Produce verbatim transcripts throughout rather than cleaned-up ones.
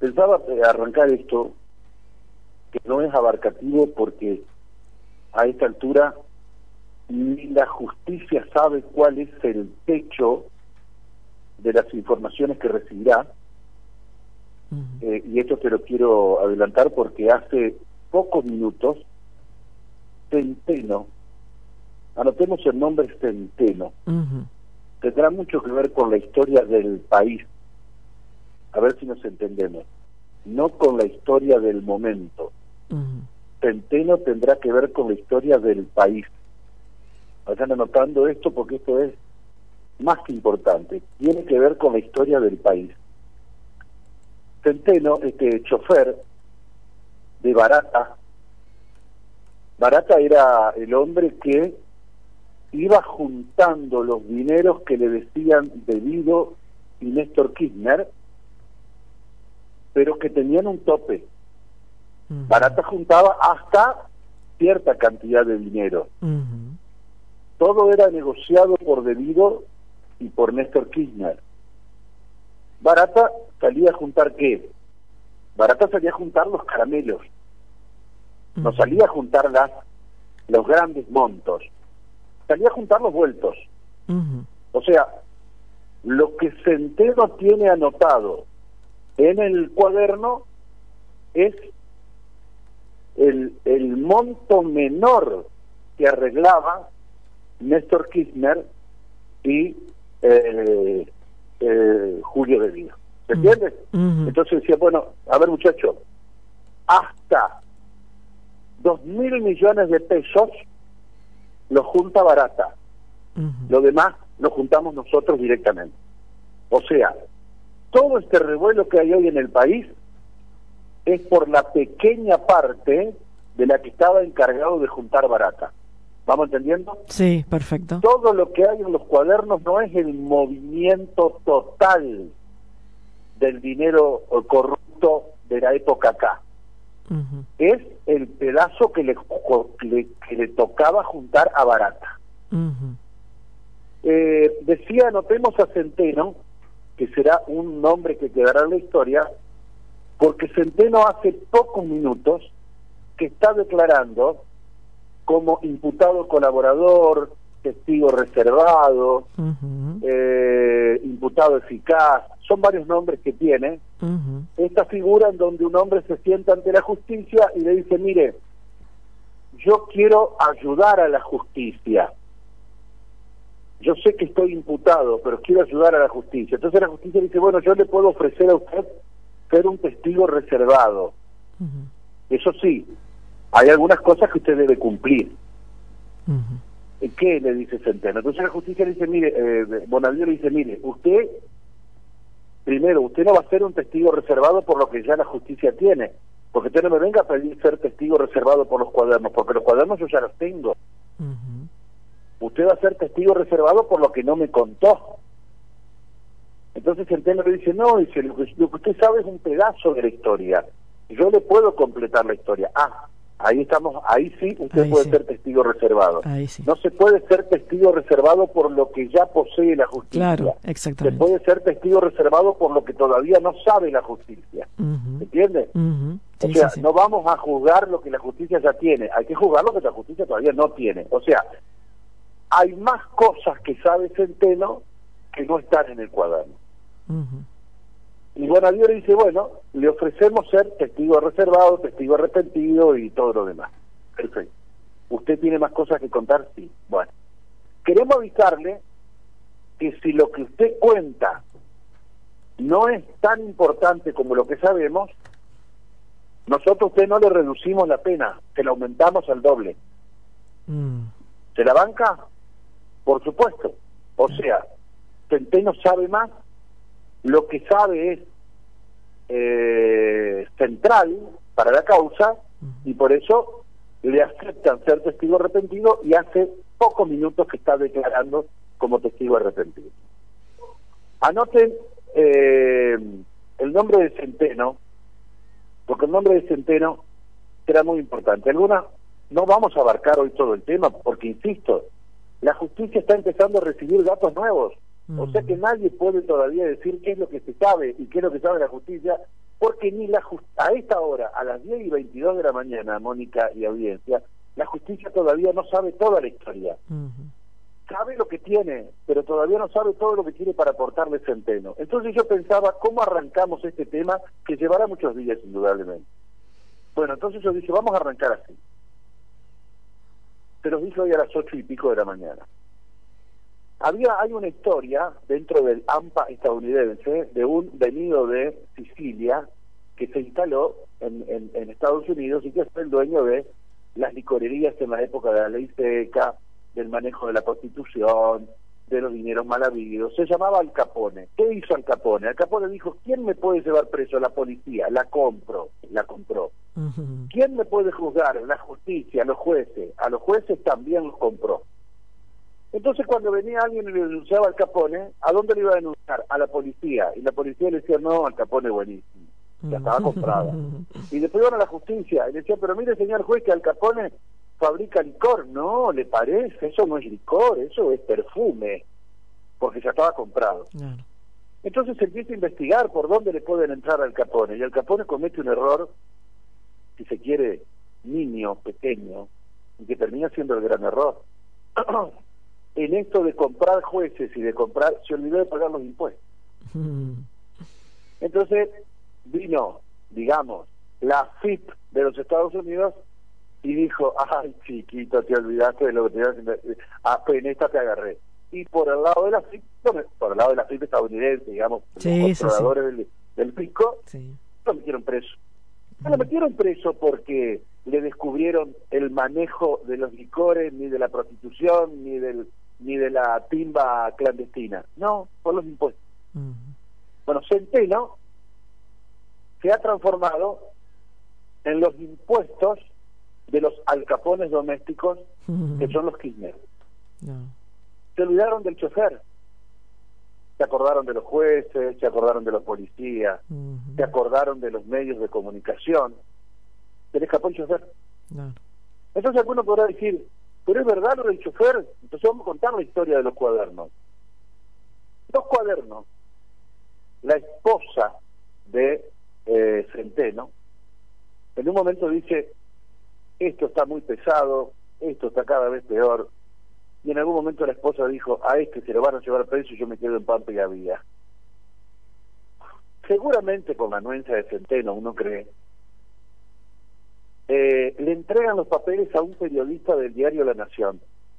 Pensaba arrancar esto, que no es abarcativo porque a esta altura ni la justicia sabe cuál es el techo de las informaciones que recibirá. Uh-huh. eh, y esto te lo quiero adelantar porque hace pocos minutos Centeno, anotemos el nombre Centeno, uh-huh. tendrá mucho que ver con la historia del país, a ver si nos entendemos, no con la historia del momento. Uh-huh. Centeno tendrá que ver con la historia del país. Vayan anotando esto porque esto es más que importante, tiene que ver con la historia del país. Centeno, este chofer de Barata, Barata era el hombre que iba juntando los dineros que le decían Debido y Néstor Kirchner, pero que tenían un tope. Uh-huh. Barata juntaba hasta cierta cantidad de dinero. Uh-huh. Todo era negociado por Debido y por Néstor Kirchner. Barata salía a juntar ¿qué? Barata salía a juntar los caramelos. No uh-huh. salía a juntar las, los grandes montos. Salía a juntar los vueltos. Uh-huh. O sea, lo que Centeno tiene anotado en el cuaderno es el, el monto menor que arreglaba Néstor Kirchner y eh, eh, Julio Debido. ¿Se entiende? Uh-huh. Entonces decía, bueno, a ver muchachos, hasta dos mil millones de pesos lo junta Barata. Uh-huh. Lo demás lo juntamos nosotros directamente. O sea, todo este revuelo que hay hoy en el país es por la pequeña parte de la que estaba encargado de juntar Barata. ¿Vamos entendiendo? Sí, perfecto. Todo lo que hay en los cuadernos no es el movimiento total del dinero corrupto de la época acá. Uh-huh. Es el pedazo que le, que le, que le tocaba juntar a Barata. Uh-huh. Eh, decía, notemos a Centeno, que será un nombre que quedará en la historia, porque Centeno hace pocos minutos que está declarando como imputado colaborador, testigo reservado, uh-huh. eh, imputado eficaz, son varios nombres que tiene, uh-huh. esta figura en donde un hombre se sienta ante la justicia y le dice, mire, yo quiero ayudar a la justicia, yo sé que estoy imputado, pero quiero ayudar a la justicia. Entonces la justicia dice, bueno, yo le puedo ofrecer a usted ser un testigo reservado. Uh-huh. Eso sí, hay algunas cosas que usted debe cumplir. Uh-huh. ¿Qué le dice Centeno? Entonces la justicia le dice, mire, eh, Bonadío le dice, mire, usted, primero, usted no va a ser un testigo reservado por lo que ya la justicia tiene, porque usted no me venga a pedir ser testigo reservado por los cuadernos, porque los cuadernos yo ya los tengo. Uh-huh. Usted va a ser testigo reservado por lo que no me contó. Entonces Centeno le dice, no, dice, lo que, lo que usted sabe es un pedazo de la historia, yo le puedo completar la historia. Ah, ahí estamos, ahí sí usted ahí puede sí. ser testigo reservado. Sí. No se puede ser testigo reservado por lo que ya posee la justicia. Claro, exactamente. Se puede ser testigo reservado por lo que todavía no sabe la justicia. Uh-huh. ¿Entiende? Uh-huh. Sí, o sea, sí, sí. no vamos a juzgar lo que la justicia ya tiene, hay que juzgar lo que la justicia todavía no tiene. O sea, hay más cosas que sabe Centeno que no están en el cuaderno. Uh-huh. Y Bonadío le dice, bueno, le ofrecemos ser testigo reservado, testigo arrepentido y todo lo demás. Perfecto. ¿Usted tiene más cosas que contar? Sí. Bueno, queremos avisarle que si lo que usted cuenta no es tan importante como lo que sabemos, nosotros a usted no le reducimos la pena, se la aumentamos al doble. Mm. ¿Se la banca? Por supuesto. O sea, Centeno sabe más, lo que sabe es eh, central para la causa y por eso le aceptan ser testigo arrepentido y hace pocos minutos que está declarando como testigo arrepentido. Anoten eh, el nombre de Centeno, porque el nombre de Centeno será muy importante. Algunas no vamos a abarcar hoy todo el tema porque, insisto, la justicia está empezando a recibir datos nuevos. O sea que nadie puede todavía decir qué es lo que se sabe y qué es lo que sabe la justicia, porque ni la just a esta hora, a las diez y veintidós de la mañana, Mónica y audiencia, la justicia todavía no sabe toda la historia. Uh-huh. Sabe lo que tiene, pero todavía no sabe todo lo que tiene para aportarle Centeno. Entonces yo pensaba, ¿cómo arrancamos este tema que llevará muchos días, indudablemente? Bueno, entonces yo dije, vamos a arrancar así. Se los dije hoy a las ocho y pico de la mañana. Había, hay una historia dentro del AMPA estadounidense de un venido de Sicilia que se instaló en, en, en Estados Unidos y que fue el dueño de las licorerías en la época de la ley seca, del manejo de la Constitución, de los dineros mal habidos. Se llamaba Al Capone. ¿Qué hizo Al Capone? Al Capone dijo, ¿quién me puede llevar preso? La policía. La compro. La compró. Uh-huh. ¿Quién me puede juzgar? La justicia, los jueces. A los jueces también los compró. Entonces cuando venía alguien y le denunciaba al Capone, ¿a dónde le iba a denunciar? A la policía. Y la policía le decía, no, Al Capone es buenísimo. Ya estaba comprada. Y después iban a la justicia y le decían, pero mire señor juez que Al Capone fabrica licor. No, ¿le parece? Eso no es licor, eso es perfume, porque ya estaba comprado. Claro. Entonces se empieza a investigar por dónde le pueden entrar al Capone, y Al Capone comete un error, si se quiere, niño, pequeño, y que termina siendo el gran error. En esto de comprar jueces y de comprar, se olvidó de pagar los impuestos. Entonces vino, digamos, la F I P de los Estados Unidos y dijo, ay chiquito, te olvidaste de lo que tenías que... Ah, pues en esta te agarré. Y por el lado de la F I P, no, por el lado de la F I P estadounidense, digamos, sí, los controladores sí. del, del fisco, sí. lo metieron preso. No lo metieron preso porque le descubrieron el manejo de los licores, ni de la prostitución, ni del ni de la timba clandestina. No, por los impuestos. Uh-huh. Bueno, Centeno se ha transformado en los impuestos de los alcapones domésticos, uh-huh. que son los Kirchner. No. Se olvidaron del chofer, se acordaron de los jueces, se acordaron de los policías, uh-huh. se acordaron de los medios de comunicación, se le escapó el chofer. No. Entonces alguno podrá decir, pero es verdad lo del chofer. Entonces vamos a contar la historia de los cuadernos. Los cuadernos, la esposa de eh, Centeno, en un momento dice, esto está muy pesado, esto está cada vez peor, y en algún momento la esposa dijo, a este se lo van a llevar preso y yo me quedo en Pampa y Gavía. Seguramente con la anuencia de Centeno, uno cree, eh, le entregan los papeles a un periodista del diario La Nación.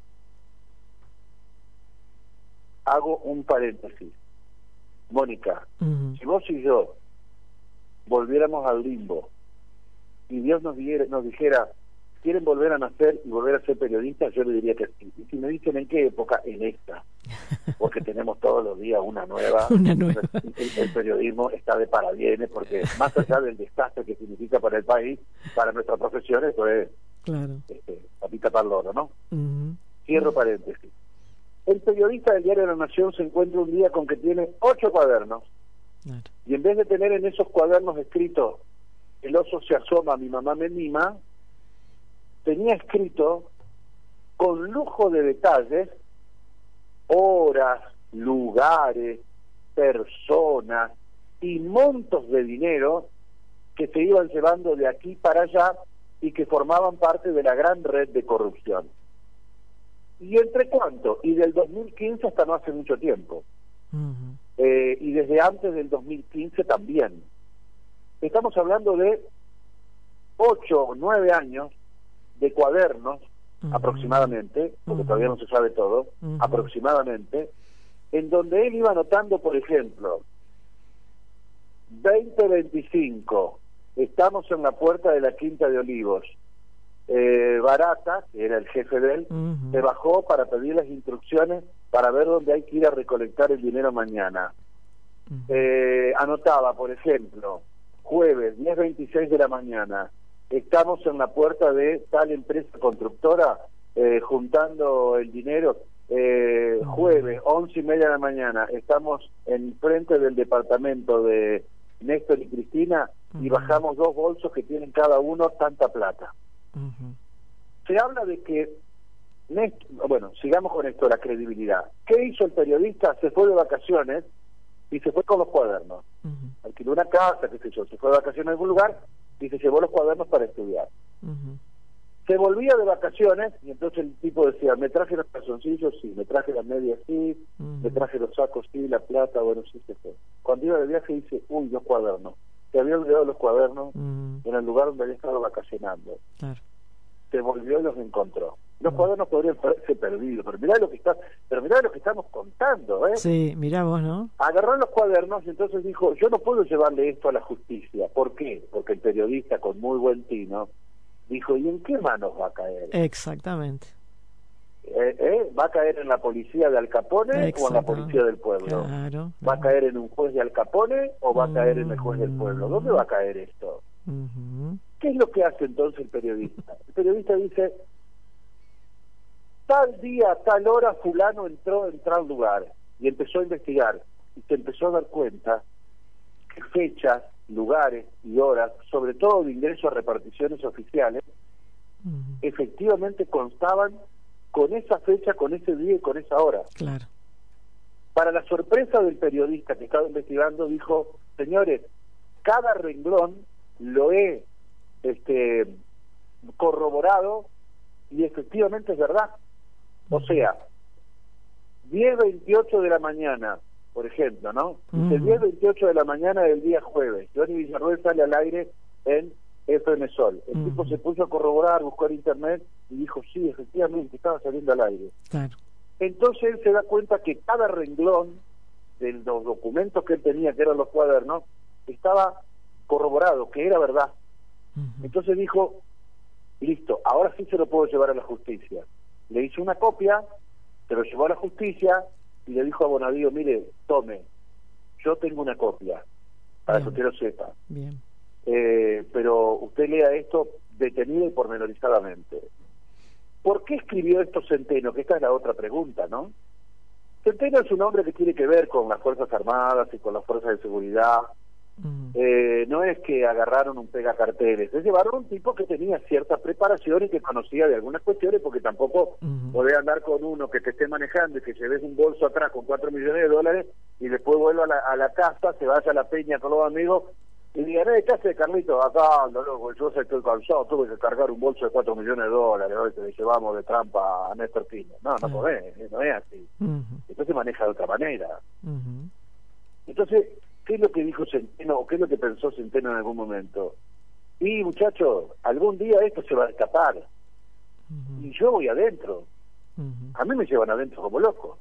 Hago un paréntesis. Mónica, uh-huh. si vos y yo volviéramos al limbo y Dios nos, diera, nos dijera, ¿quieren volver a nacer y volver a ser periodistas? Yo le diría que sí. Y si me dicen en qué época, en esta. Porque tenemos todos los días una nueva. Una nueva. El, el periodismo está de parabienes, porque más allá del desastre que significa para el país, para nuestras profesiones, eso es claro. este, papita para el loro, ¿no? Uh-huh. Cierro paréntesis. El periodista del diario La Nación se encuentra un día con que tiene ocho cuadernos. Claro. Y en vez de tener en esos cuadernos escrito, el oso se asoma, mi mamá me mima, tenía escrito con lujo de detalles horas, lugares, personas y montos de dinero que se iban llevando de aquí para allá y que formaban parte de la gran red de corrupción. ¿Y entre cuánto? Y del dos mil quince hasta no hace mucho tiempo. Uh-huh. eh, y desde antes del dos mil quince también. Estamos hablando de ocho o nueve años de cuadernos, uh-huh. aproximadamente, porque uh-huh. todavía no se sabe todo, uh-huh. aproximadamente, en donde él iba anotando, por ejemplo, veinte veinticinco, estamos en la puerta de la Quinta de Olivos, eh, Barata, que era el jefe de él, uh-huh. se bajó para pedir las instrucciones para ver dónde hay que ir a recolectar el dinero mañana. Uh-huh. Eh, anotaba, por ejemplo, jueves, diez veintiséis de la mañana, estamos en la puerta de tal empresa constructora eh, juntando el dinero. Eh, jueves, once y media de la mañana, estamos en frente del departamento de Néstor y Cristina y uh-huh. bajamos dos bolsos que tienen cada uno tanta plata. Uh-huh. Se habla de que, Néstor, bueno, sigamos con esto, la credibilidad. ¿Qué hizo el periodista? Se fue de vacaciones y se fue con los cuadernos. Uh-huh. Alquiló una casa, qué sé yo, se fue de vacaciones a algún lugar y se llevó los cuadernos para estudiar. Uh-huh. Se volvía de vacaciones y entonces el tipo decía, me traje los calzoncillos, sí, me traje las medias, sí, uh-huh. me traje los sacos, sí, la plata, bueno, sí, se fue. Cuando iba de viaje dice, uy, los cuadernos. Se había olvidado los cuadernos uh-huh. en el lugar donde había estado vacacionando. Claro. Se volvió y los encontró. Los uh-huh. cuadernos podrían haberse perdido, pero mirá lo que está, pero mirá lo que estamos contando, ¿eh? Sí, mirá vos, ¿no? Agarró los cuadernos y entonces dijo, yo no puedo llevarle esto a la justicia. ¿Por qué? Porque el periodista, con muy buen tino, dijo, ¿y en qué manos va a caer? Exactamente. Eh, eh, ¿Va a caer en la policía de Al Capone o en la policía del pueblo? Claro, ¿Va a caer en un juez de Al Capone o va a caer en el juez del pueblo? ¿Dónde va a caer esto? Uh-huh. ¿Qué es lo que hace entonces el periodista? El periodista dice, tal día, tal hora, fulano entró en tal lugar, y empezó a investigar, y se empezó a dar cuenta que fechas, lugares y horas, sobre todo de ingreso a reparticiones oficiales, uh-huh. efectivamente constaban con esa fecha, con ese día y con esa hora. Claro. Para la sorpresa del periodista que estaba investigando, dijo, señores, cada renglón lo he este, corroborado y efectivamente es verdad. O sea, diez veintiocho de la mañana, por ejemplo, ¿no? Dice Uh-huh. diez veintiocho de la mañana del día jueves, Johnny Villarroel sale al aire en F M Sol. El Uh-huh. tipo se puso a corroborar, buscó en internet y dijo, sí, efectivamente, estaba saliendo al aire. Claro. Entonces él se da cuenta que cada renglón de los documentos que él tenía, que eran los cuadernos, estaba corroborado, que era verdad. Uh-huh. Entonces dijo, listo, ahora sí se lo puedo llevar a la justicia. Le hizo una copia, se lo llevó a la justicia y le dijo a Bonadío, mire, tome, yo tengo una copia, para Bien. que usted lo sepa. Bien. Eh, pero usted lea esto detenido y pormenorizadamente. ¿Por qué escribió esto Centeno? Que esta es la otra pregunta, ¿no? Centeno es un hombre que tiene que ver con las Fuerzas Armadas y con las Fuerzas de Seguridad. Uh-huh. Eh, no es que agarraron un pegacarteles, se llevaron un tipo que tenía cierta preparación y que conocía de algunas cuestiones, porque tampoco uh-huh. podés andar con uno que te esté manejando y que lleves un bolso atrás con cuatro millones de dólares y después vuelva a la, a la casa, se vaya a la peña con los amigos y digan, eh, ¿qué hace Carlito? Acá, no, loco, yo sé que estoy cansado, tuve que cargar un bolso de cuatro millones de dólares, hoy te llevamos de trampa a Néstor Kirchner. No, no uh-huh. podés, no es así. Uh-huh. Entonces se maneja de otra manera. Uh-huh. Entonces, ¿qué es lo que dijo Centeno o qué es lo que pensó Centeno en algún momento? Y muchachos, algún día esto se va a escapar. Uh-huh. Y yo voy adentro. Uh-huh. A mí me llevan adentro como loco.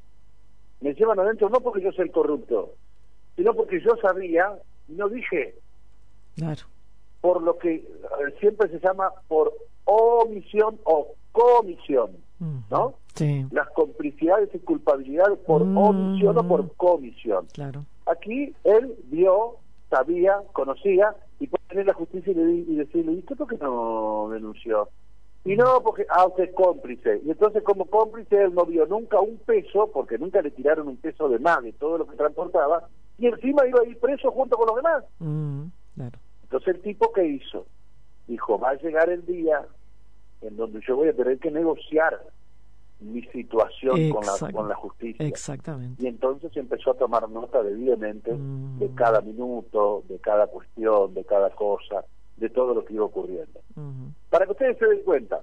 Me llevan adentro no porque yo soy el corrupto, sino porque yo sabía, y no dije, Claro. por lo que eh, siempre se llama por omisión o comisión, Uh-huh. ¿no? Sí. Las complicidades y culpabilidades por Uh-huh. omisión o por comisión. Claro. Aquí él vio, sabía, conocía, y puede tener la justicia y, le, y decirle, ¿y usted por qué no denunció? Y no, porque, ah, usted es cómplice. Y entonces como cómplice él no vio nunca un peso, porque nunca le tiraron un peso de más de todo lo que transportaba, y encima iba a ir preso junto con los demás. Uh-huh. Claro. Entonces el tipo, ¿qué hizo? Dijo, va a llegar el día en donde yo voy a tener que negociar mi situación con la, con la justicia. Exactamente. Y entonces empezó a tomar nota debidamente mm. de cada minuto, de cada cuestión, de cada cosa, de todo lo que iba ocurriendo. Uh-huh. Para que ustedes se den cuenta,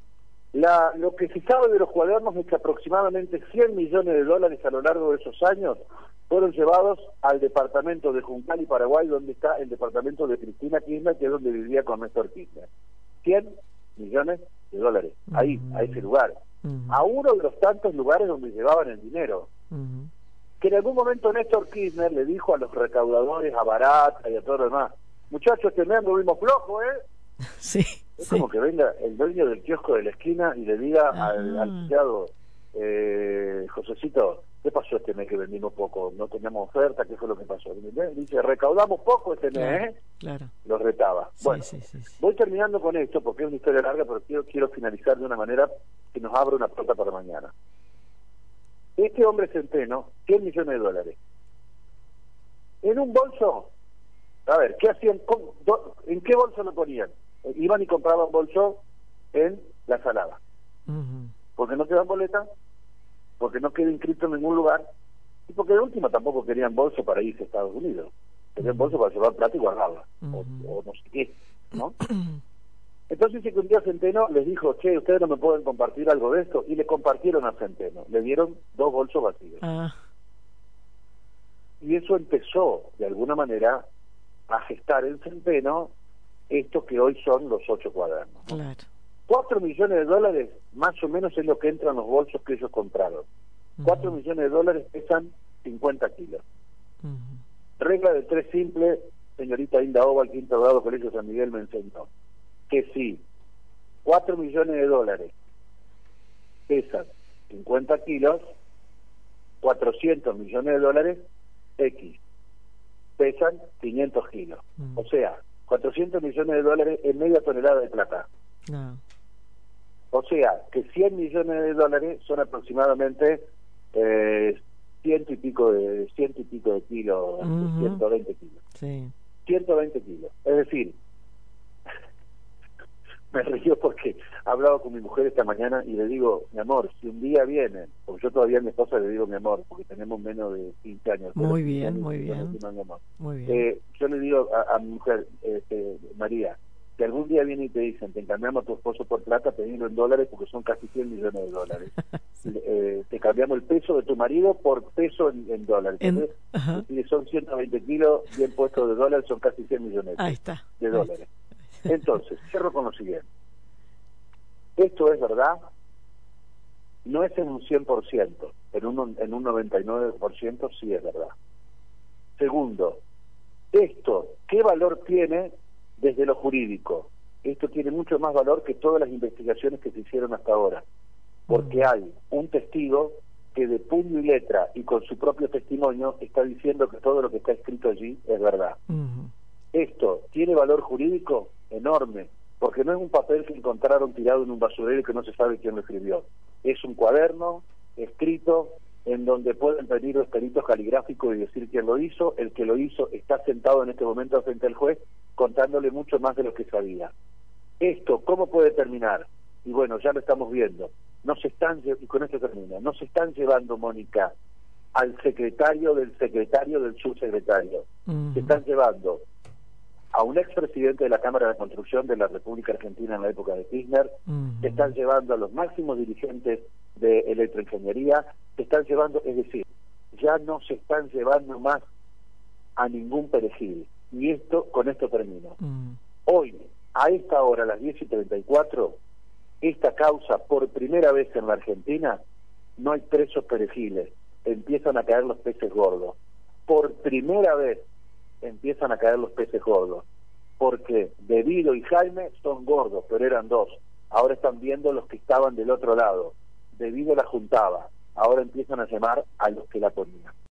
la, lo que se sabe de los cuadernos es que aproximadamente cien millones de dólares a lo largo de esos años fueron llevados al departamento de Juncal y Paraguay, donde está el departamento de Cristina Kirchner, que es donde vivía con Néstor Kirchner. cien millones de dólares, ahí, uh-huh. a ese lugar. Uh-huh. A uno de los tantos lugares donde llevaban el dinero. Uh-huh. Que en algún momento Néstor Kirchner le dijo a los recaudadores, a Barata y a todo lo demás, muchachos, que me anduvimos flojos, ¿eh? Sí. Es sí. como que venga el dueño del kiosco de la esquina y le diga ah. al, al empleado, eh, Josecito, ¿qué pasó este mes que vendimos poco? ¿No teníamos oferta? ¿Qué fue lo que pasó? Dice, recaudamos poco este claro, mes, ¿eh? Claro. Los retaba. Sí, bueno, sí, sí, sí. voy terminando con esto porque es una historia larga, pero quiero, quiero finalizar de una manera que nos abra una puerta para mañana. Este hombre Centeno, cien millones de dólares. En un bolso, a ver, ¿qué hacían? ¿En qué bolso lo ponían? Iban y compraban bolso en la Salada. Uh-huh. Porque no te dan boleta, porque no queda inscrito en ningún lugar, Y porque de última tampoco querían bolso para irse a Estados Unidos. Querían Uh-huh. bolso para llevar plata y guardarla, Uh-huh. o, o no sé qué, ¿no? Entonces dice que un día Centeno les dijo, che, ustedes no me pueden compartir algo de esto, y le compartieron a Centeno, le dieron dos bolsos vacíos. Ah. Y eso empezó, de alguna manera, a gestar en Centeno esto que hoy son los ocho cuadernos, ¿no? Claro. Cuatro millones de dólares, más o menos es lo que entra en los bolsos que ellos compraron. Uh-huh. Cuatro millones de dólares pesan cincuenta kilos. Uh-huh. Regla de tres simple, señorita Inda Ova, el quinto grado Colegio San Miguel me enseñó, que si cuatro millones de dólares pesan cincuenta kilos, cuatrocientos millones de dólares, X, pesan quinientos kilos. Mm. O sea, cuatrocientos millones de dólares es media tonelada de plata. No. O sea, que cien millones de dólares son aproximadamente eh, ciento y pico de ciento y pico de kilos, Uh-huh. ciento veinte kilos. Sí. ciento veinte kilos. Es decir, me río porque hablaba con mi mujer esta mañana y le digo, mi amor, si un día vienen, porque yo todavía a mi esposa le digo mi amor, porque tenemos menos de quince años. Muy pero bien, años, muy y yo le bien. digo, mi amor. Muy bien. Eh, yo le digo a, a mi mujer, este, María, si algún día vienen y te dicen, te cambiamos a tu esposo por plata, pedilo en dólares porque son casi cien millones de dólares. Sí. Eh, te cambiamos el peso de tu marido por peso en, en dólares. En- ajá. Si son ciento veinte kilos, bien puestos de dólares, son casi cien millones Ahí está. de Ahí dólares. está. Entonces, cierro con lo siguiente. Esto es verdad, no es en un cien por ciento, en un, en un noventa y nueve por ciento sí es verdad. Segundo, esto, ¿qué valor tiene desde lo jurídico? Esto tiene mucho más valor que todas las investigaciones que se hicieron hasta ahora, porque hay un testigo que de puño y letra y con su propio testimonio está diciendo que todo lo que está escrito allí es verdad. Uh-huh. Esto tiene valor jurídico enorme, porque no es un papel que encontraron tirado en un basurero y que no se sabe quién lo escribió. Es un cuaderno escrito en donde pueden venir los peritos caligráficos y decir quién lo hizo. El que lo hizo está sentado en este momento frente al juez contándole mucho más de lo que sabía. Esto, ¿cómo puede terminar? Y bueno, ya lo estamos viendo. No se están, y con esto termina, no se están llevando, Mónica, al secretario del secretario del subsecretario. Uh-huh. Se están llevando a un expresidente de la Cámara de Construcción de la República Argentina en la época de Kirchner, Uh-huh. se están llevando a los máximos dirigentes de electroingeniería, se están llevando, es decir, ya no se están llevando más a ningún perejil. Y esto, con esto termino. Uh-huh. Hoy, a esta hora, a las diez y treinta y cuatro, esta causa, por primera vez en la Argentina, no hay presos perejiles, empiezan a caer los peces gordos. Por primera vez empiezan a caer los peces gordos, porque Debido y Jaime son gordos, pero eran dos. Ahora están viendo los que estaban del otro lado. Debido la juntaba, ahora empiezan a llamar a los que la ponían.